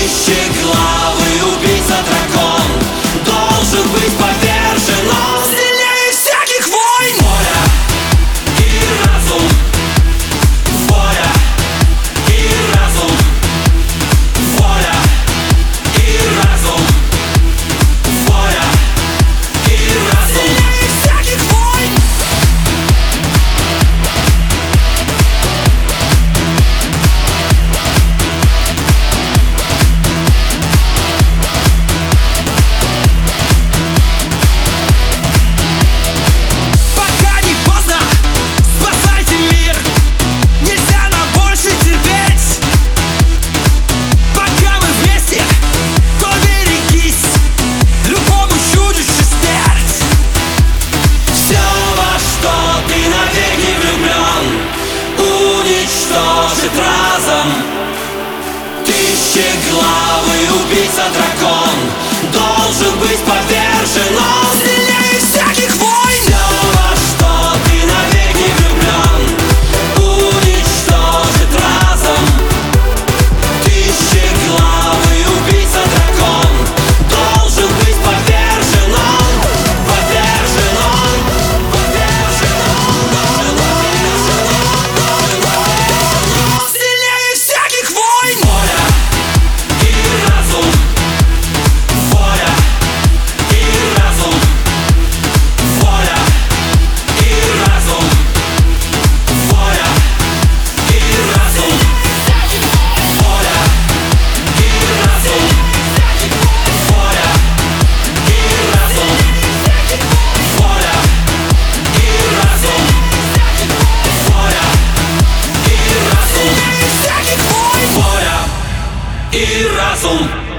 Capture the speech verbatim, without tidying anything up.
Тысячеглавый убийца-дракон должен быть повержен. Он сильнее всяких войн. Воля и разум, воля и разум, воля и разум, воля и разум. Сильнее всяких войн. Разом тысячеглавый убийца-дракон должен быть повержен. Он сильнее всяких войн. Все, во что ты навеки влюблен, уничтожит разом. Тысячеглавый убийца-дракон должен быть повержен. Он повержен, он повержен, он должен повержен, он должен сильнее всяких войн. Воля и разум, воля и разум, воля и разум, воля и разум, воля и разум, воля и разум, воля и разум, воля и разум, всяких войн. Воля и разум.